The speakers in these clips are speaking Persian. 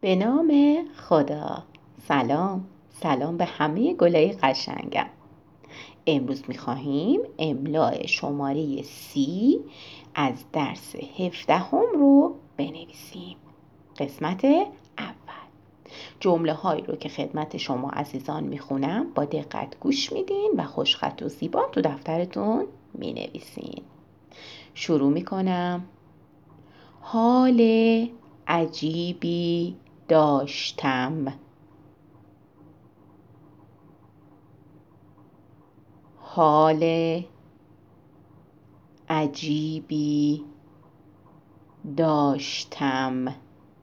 به نام خدا. سلام به همه گلای قشنگم. امروز میخواهیم املاء شماره 30 از درس 17 رو بنویسیم. قسمت اول. جمله هایی رو که خدمت شما عزیزان میخونم با دقت گوش میدین و خوشخط و زیبا تو دفترتون مینویسین. شروع میکنم. حال عجیبی داشتم. حال عجیبی داشتم.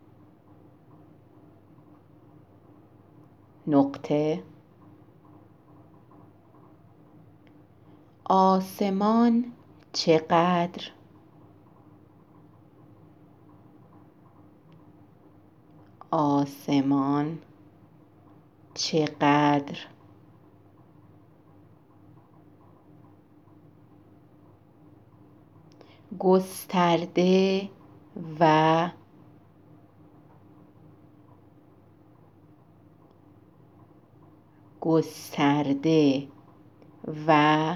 نقطه. آسمان چقدر آسمان چقدر گسترده و گسترده و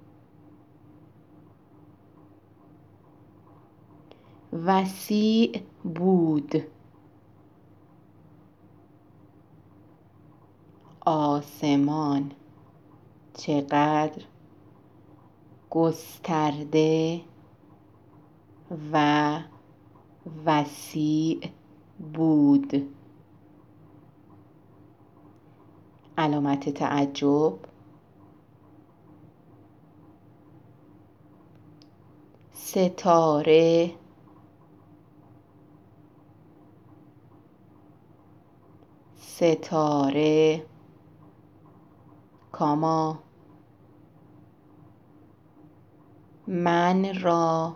وسیع بود. آسمان چقدر گسترده و وسیع بود. علامت تعجب. ستاره. ستاره. کاما. من را.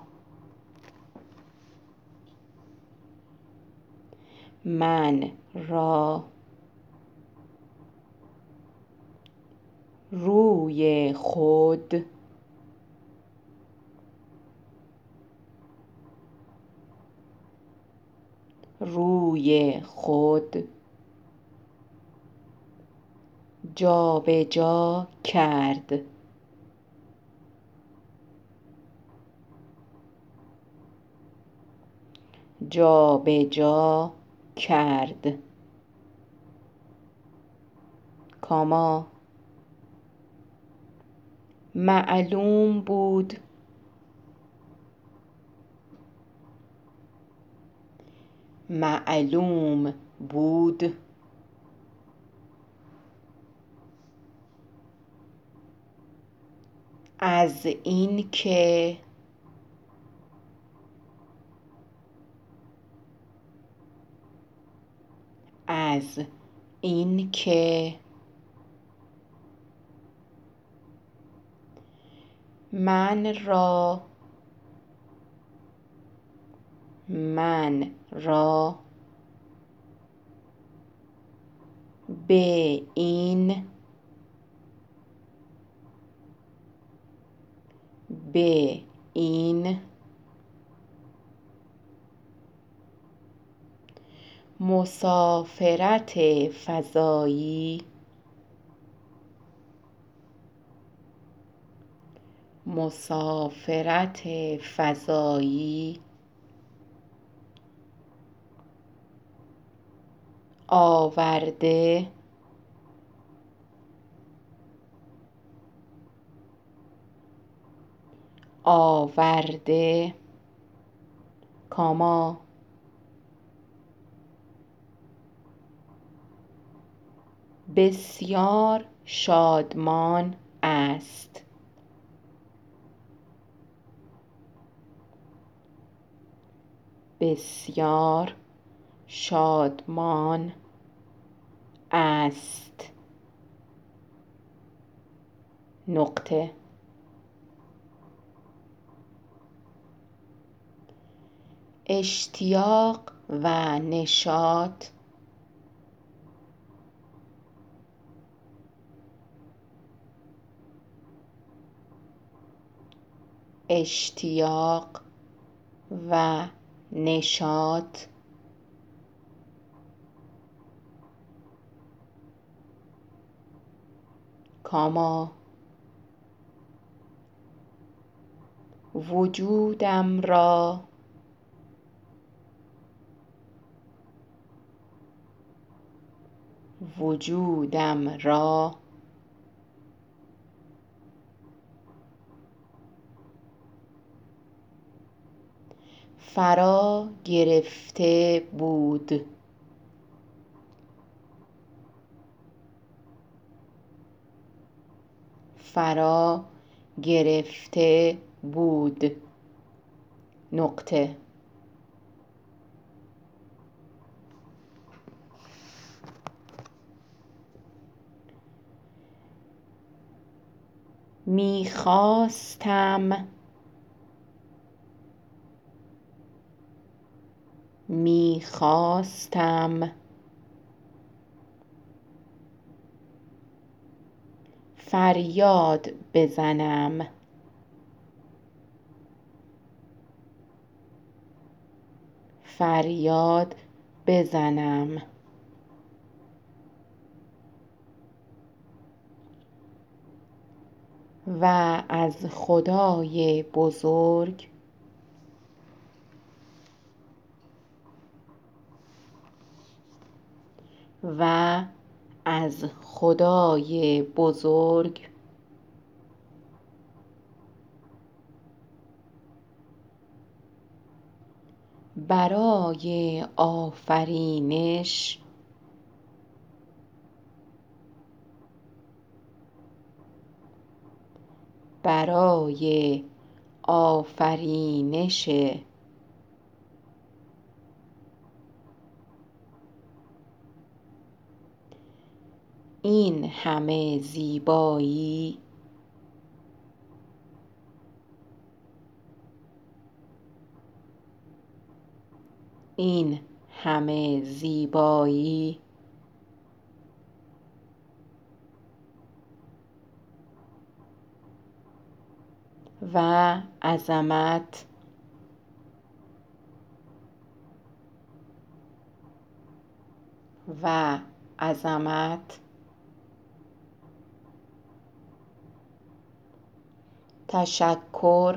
من را. روی خود. روی خود جابجا کرد. جابجا کرد. کاما. معلوم بود. معلوم بود. از این که از این که من را. من را به این. به این مسافرت فضایی. مسافرت فضایی آورده. آورده. کاما. بسیار شادمان است. بسیار شادمان است. نقطه. اشتیاق و نشاط. اشتیاق و نشاط کاما وجودم را فرا گرفته بود. فرا گرفته بود. نقطه. میخواستم فریاد بزنم. فریاد بزنم. و از خدای بزرگ برای آفرینش این همه زیبایی و عظمت تشکر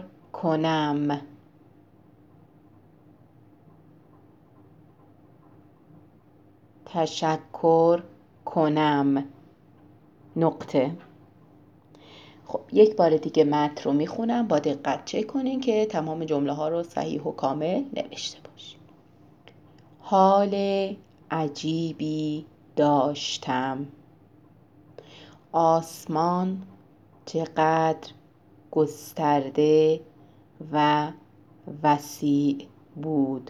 کنم. نقطه. خب یک بار دیگه متن رو میخونم، با دقت چک کنین که تمام جمله ها رو صحیح و کامل نوشته باشین. حال عجیبی داشتم. آسمان چقدر گسترده و وسیع بود.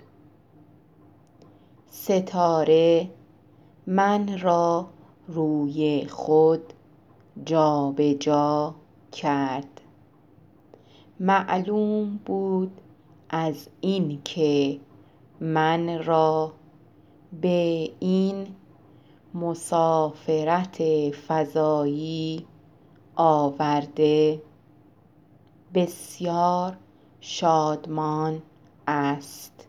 ستاره من را روی خود جابجا کرد. معلوم بود از این که من را به این مسافرت فضایی آورده بسیار شادمان است.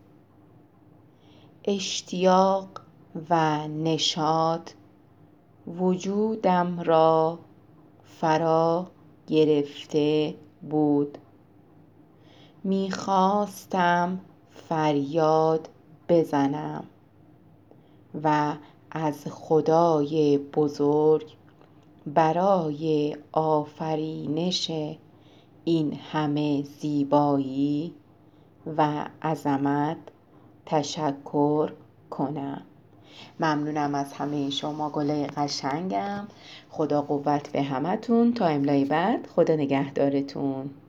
اشتیاق و نشاط وجودم را فرا گرفته بود. میخواستم فریاد بزنم و از خدای بزرگ برای آفرینش این همه زیبایی و عظمت تشکر کنم. ممنونم از همه شما گلای قشنگم. خدا قوت به همتون. تا املای بعد، خدا نگهدارتون.